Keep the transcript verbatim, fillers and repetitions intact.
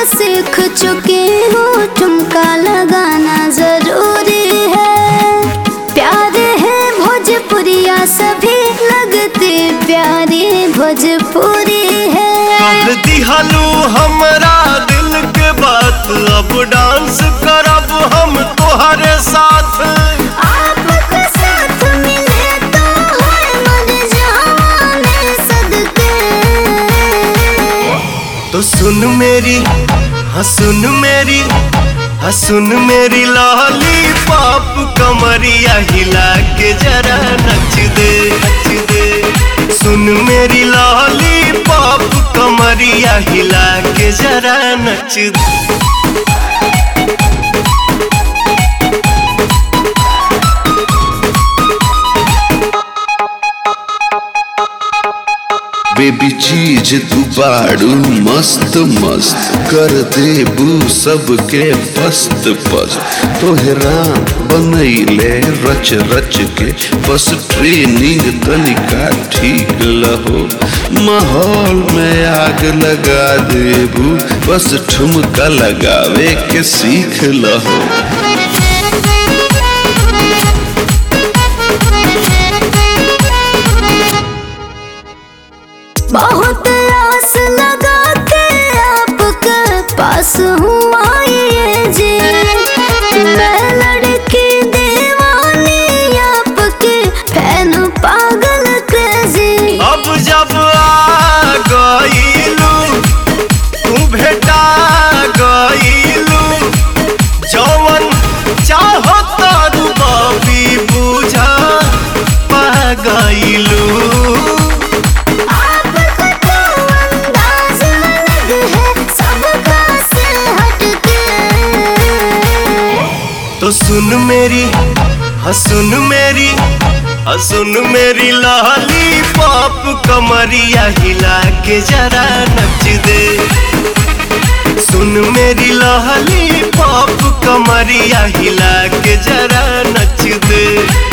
सीख चुकी हूँ, ठुमका लगाना जरूरी है। प्यारे है भोजपुरिया सभी लगती प्यारी भोजपुरी है। कर दिहालू हमरा दिल के बात, अब डांस करब हम तोहरे साथ। आपके साथ मिले तो है मर जाने सदके। तो सुन मेरी, हाँ सुन मेरी, हाँ सुन मेरी लाली पाप, कमरिया हिला के जरा नच दे, नच दे। सुन मेरी लाली पाप, कमरिया हिला के जरा नच दे। बेबी चीज तू बाड़ू मस्त मस्त, कर देबू सबके पस्त पस्त। तोहरा बनैले रच रच के, बस ट्रेनिंग तनिका ठीक लहो। माहौल में आग लगा देबू, बस ठुमका लगावे के सीख लहो। बहुत आस लगा के आपके पास हूँ आइए जी, मैं लड़की दीवानी आपके फैन पागल क्रेजी। अब जब आ गईलू तू भेटा गईलू, जवन चाहो तारू बाबी बुझा पा गईलू। तो सुन मेरी, हाँ सुन मेरी, हाँ सुन मेरी लाली पाप, कमरिया हिला के जरा नच दे। सुन मेरी लाली पाप, कमरिया हिला के जरा नच दे।